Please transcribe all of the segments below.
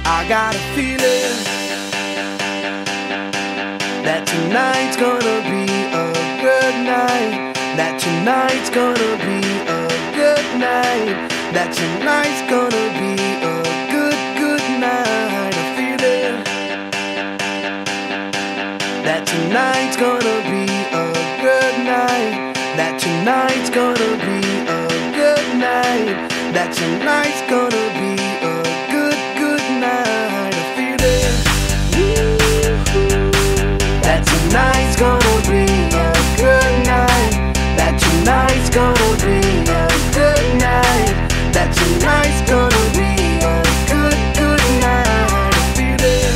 I got a feeling that tonight's gonna be a good night. That tonight's gonna be a good night. That tonight's gonna be a good night. A feeling that tonight's gonna be a good night. That tonight's gonna be a good night. That tonight's gonna be a good night. A feeling that tonight's gonna be a good night. That tonight's gonna be a good night. That tonight's gonna be a good night. A feeling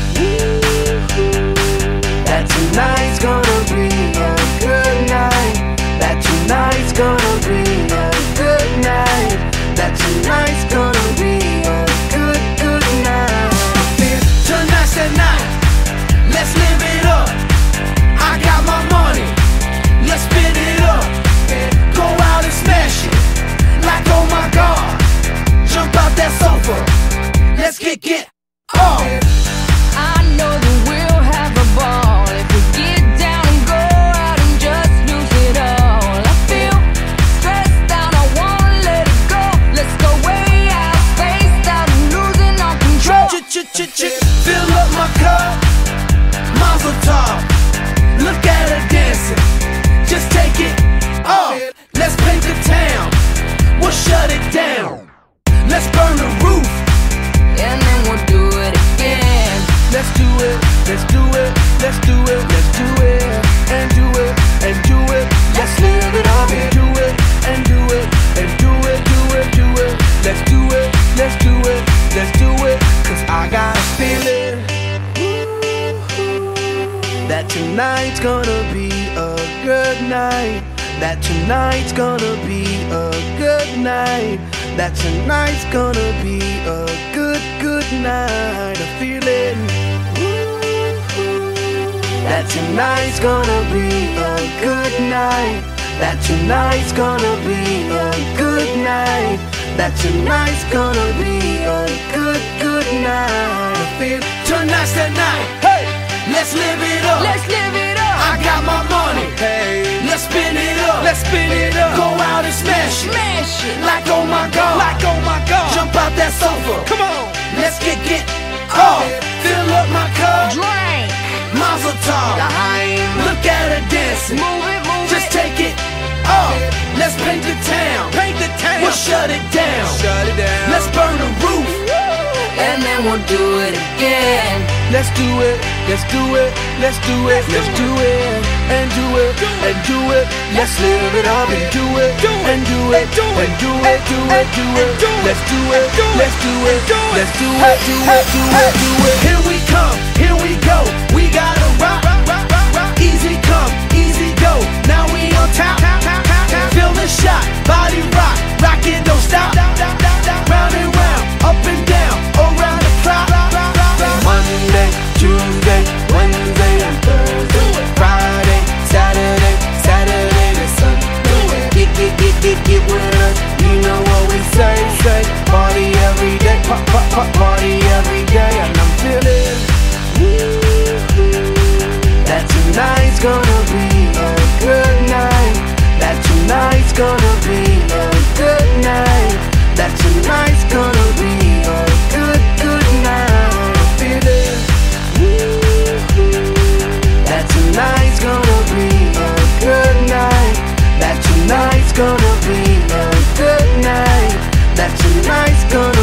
that tonight's gonna be a good night. That tonight's gonna be a good night. That tonight's gonna be a good night. Tonight's the night. Let's live it up. I got my money. Let's spin it up. Go out and smash it. Like oh my God. Jump out that sofa. Let's kick it off. I know that we'll have a ball if we get down and go out and just lose it all. I feel stressed out, I wanna let it go. Let's go way out, spaced out and losing all control. Fill up my cup, Mazel tov. Look at her dancing, just take it off. Let's paint the town, we'll shut it down. Let's burn the roof, And then we'll do it again. let's do it, let's do it, let's do it, let's do it, and do it, and do it. Let's live it up and do it, and do it, and do it, do it, do it. Let's do it, let's do it, let's do it. Cause I got a feeling that tonight's gonna be a good night. That tonight's gonna be a good night. That tonight's gonna be a good night. A feeling that tonight's gonna be a good night. That tonight's gonna be a good night. That tonight's gonna be a good night. I feel tonight's the night. Hey, let's live it up. Let's live it up. I got my money. Hey, let's spin it up. Let's spin it up. Go out and smash it. Smash it. Like oh my God. Like oh my God. Jump out that sofa. Come on. Let's kick it off. Fill up my cup. Drink. Mazel tov. Look at her dancing. Move it, move Just it. take it off. Let's paint the town. Paint the town. We'll shut it down. Shut it down. Let's burn the roof. And then we'll do it again. Let's do it. Let's do it. Let's do it. Let's do it. And do it. And do it. Let's live it up and do it. And do it. And do it. Do it. Do it. Let's do it. Let's do it. Let's do it. Do it. Do it. Do it. Here we come. Here we go. We gotta rock. Easy come. Easy go. Now we on top. Feel the shot. Body rock. Rock it. Don't stop. Round and round. Up and down. Around the clock. Monday, Tuesday, Wednesday, and Thursday. Friday, Saturday, Saturday to Sunday. Get with us. You know what we say. Party every day. Party every day. And I'm feeling that tonight's gonna be a good night. That tonight's gonna be a good night. That tonight's gonna be a good night. I feel it. That tonight's gonna be a good night. That tonight's gonna be a good night. That tonight's gonna